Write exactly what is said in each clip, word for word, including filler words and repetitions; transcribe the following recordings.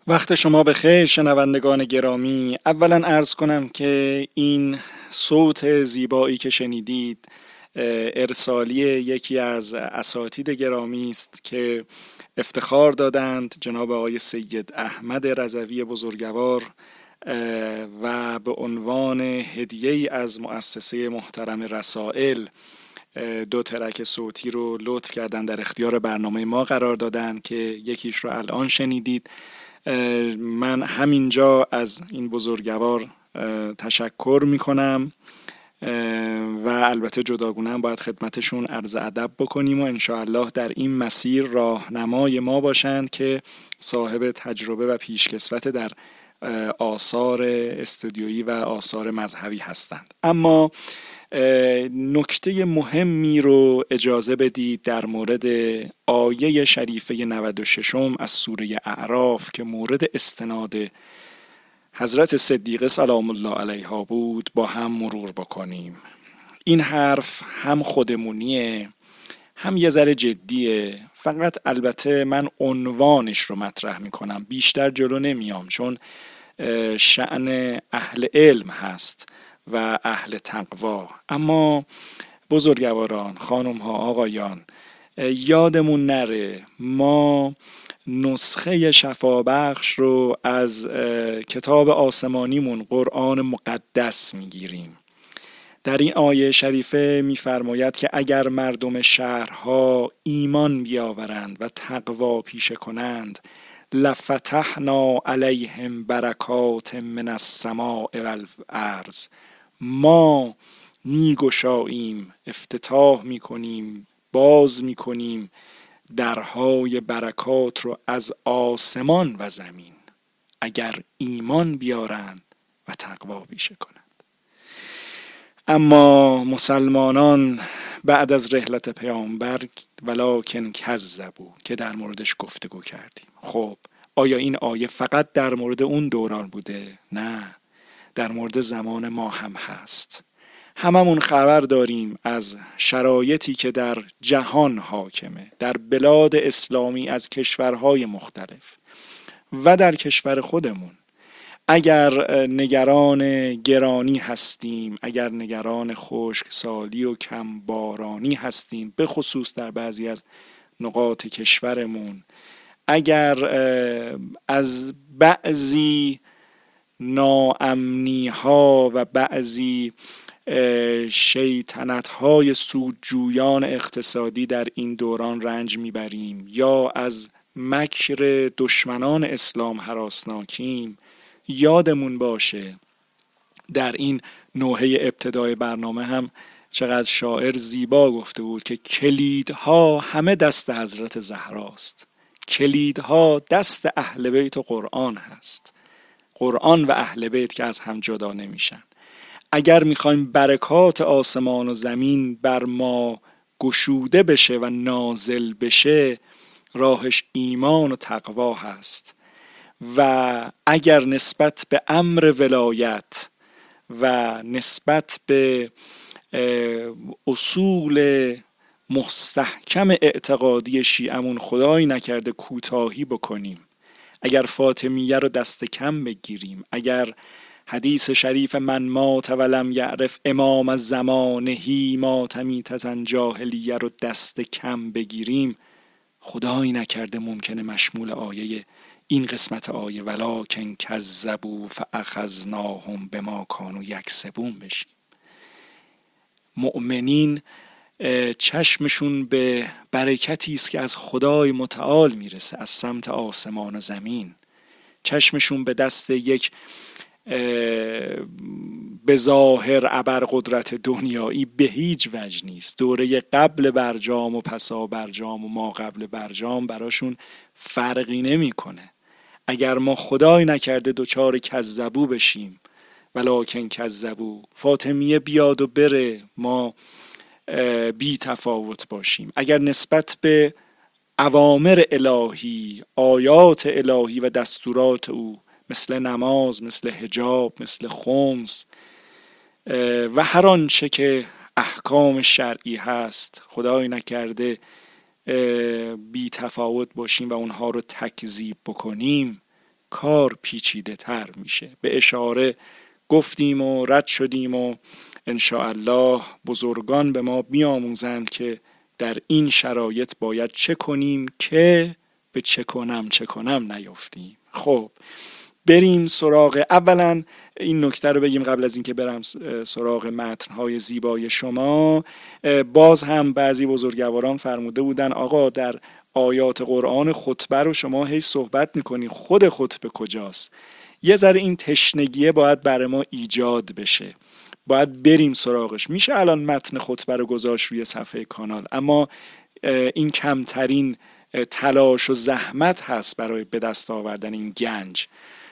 وقت شما بخیر شنوندگان گرامی. اولا عرض کنم که این صوت زیبایی که شنیدید ارسالی یکی از اساتید گرامی است که افتخار دادند، جناب آقای سید احمد رضوی بزرگوار، و به عنوان هدیه‌ای از مؤسسه محترم رسائل دو ترک صوتی رو لطف کردن در اختیار برنامه ما قرار دادن که یکیش رو الان شنیدید. من همینجا از این بزرگوار تشکر میکنم و البته جداگونه هم باید خدمتشون عرض ادب بکنیم و انشاءالله در این مسیر راهنمای ما باشند که صاحب تجربه و پیشکسوت در آثار استودیویی و آثار مذهبی هستند. اما نکته مهمی رو اجازه بدید در مورد آیه شریفه نود و شش از سوره اعراف که مورد استناد حضرت صدیقه سلام الله علیها بود با هم مرور بکنیم. این حرف هم خودمونیه هم یه ذره جدیه، فقط البته من عنوانش رو مطرح میکنم، بیشتر جلو نمیام چون شأن اهل علم هست و اهل تقوا. اما بزرگواران، خانم ها، آقایان، یادمون نره ما نسخه شفابخش رو از کتاب آسمانیمون قرآن مقدس میگیریم. در این آیه شریفه میفرماید که اگر مردم شهرها ایمان بیاورند و تقوا پیشه کنند لفتحنا علیهم برکات من السماء والارض، ما میگشاییم، افتتاح میکنیم، باز میکنیم درهای برکات رو از آسمان و زمین اگر ایمان بیارند و تقوا پیشه کنند. اما مسلمانان بعد از رحلت پیامبر ولکن کذبوا که در موردش گفتگو کردیم، خب آیا این آیه فقط در مورد اون دوران بوده؟ نه، در مورد زمان ما هم هست. هممون خبر داریم از شرایطی که در جهان حاکمه، در بلاد اسلامی از کشورهای مختلف و در کشور خودمون. اگر نگران گرانی هستیم، اگر نگران خشکسالی و کم بارانی هستیم، به خصوص در بعضی از نقاط کشورمون، اگر از بعضی ناامنی ها و بعضی شیطنت های سودجویان اقتصادی در این دوران رنج میبریم یا از مکر دشمنان اسلام هراسناکیم، یادمون باشه در این نوحه ابتدای برنامه هم چقدر شاعر زیبا گفته بود که کلیدها همه دست حضرت زهراست، کلیدها دست اهل بیت و قرآن هست، قرآن و اهل بیت که از هم جدا نمیشن. اگر میخوایم برکات آسمان و زمین بر ما گشوده بشه و نازل بشه، راهش ایمان و تقوا هست. و اگر نسبت به امر ولایت و نسبت به اصول مستحکم اعتقادی شیعمون خدایی نکرده کوتاهی بکنیم، اگر فاطمیه رو دست کم بگیریم، اگر حدیث شریف من مات ولم یعرف امام زمانهی مات میتة جاهلیه رو دست کم بگیریم، خدایی نکرده ممکنه مشمول آیه این قسمت آیه ولکن کذبوا فاخذناهم بما کانوا یکسبون بشیم. مؤمنین چشمشون به برکتی است که از خدای متعال میرسه، از سمت آسمان و زمین. چشمشون به دست یک به ظاهر ابرقدرت دنیایی به هیچ وجه نیست. دوره قبل برجام و پسا برجام و ما قبل برجام براشون فرقی نمیکنه. اگر ما خدای نکرده دوچار کذبو بشیم، ولکن کذبو، فاطمیه بیاد و بره، ما بی تفاوت باشیم، اگر نسبت به اوامر الهی، آیات الهی و دستورات او مثل نماز، مثل حجاب، مثل خمس و هر آنچه که احکام شرعی هست خدای نکرده بی تفاوت باشیم و اونها رو تکذیب بکنیم، کار پیچیده تر میشه. به اشاره گفتیم و رد شدیم و انشاءالله بزرگان به ما بیاموزند که در این شرایط باید چه کنیم که به چه کنم چه کنم نیفتیم. خب بریم سراغ، اولا این نکته رو بگیم قبل از اینکه برم سراغ متن‌های زیبای شما. باز هم بعضی بزرگواران فرموده بودن آقا در آیات قرآن خطبه رو شما هی صحبت میکنی، خود خطبه کجاست؟ یه ذره این تشنگیه باید برای ما ایجاد بشه، باید بریم سراغش. میشه الان متن خطبه رو گذاشت روی صفحه کانال، اما این کمترین تلاش و زحمت هست برای به دست آوردن این گنج.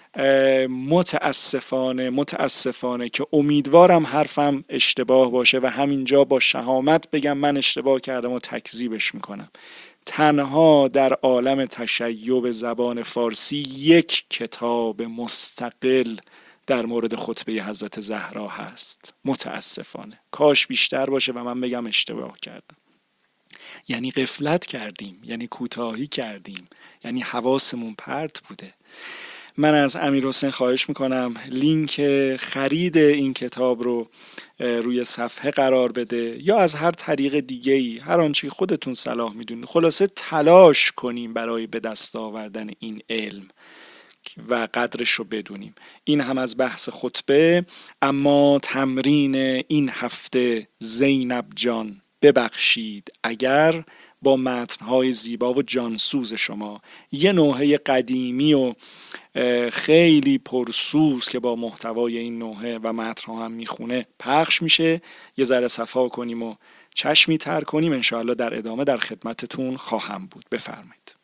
متاسفانه متاسفانه که امیدوارم حرفم اشتباه باشه و همینجا با شهامت بگم من اشتباه کردم و تکذیبش میکنم. تنها در عالم تشیع زبان فارسی یک کتاب مستقل در مورد خطبه حضرت زهرا هست. متاسفانه، کاش بیشتر باشه و من بگم اشتباه کردم. یعنی غفلت کردیم، یعنی کوتاهی کردیم، یعنی حواسمون پرت بوده. من از امیرحسین خواهش میکنم لینک خرید این کتاب رو روی صفحه قرار بده، یا از هر طریق دیگه‌ای، هر آنچه خودتون صلاح میدونید. خلاصه تلاش کنیم برای به دست آوردن این علم و قدرش رو بدونیم. این هم از بحث خطبه. اما تمرین این هفته زینب جان، ببخشید اگر با متنهای زیبا و جانسوز شما یه نوحه قدیمی و خیلی پرسوز که با محتوای این نوحه و متنها هم میخونه پخش میشه، یه ذره صفا کنیم و چشمی تر کنیم، انشاءالله در ادامه در خدمتتون خواهم بود. بفرمایید.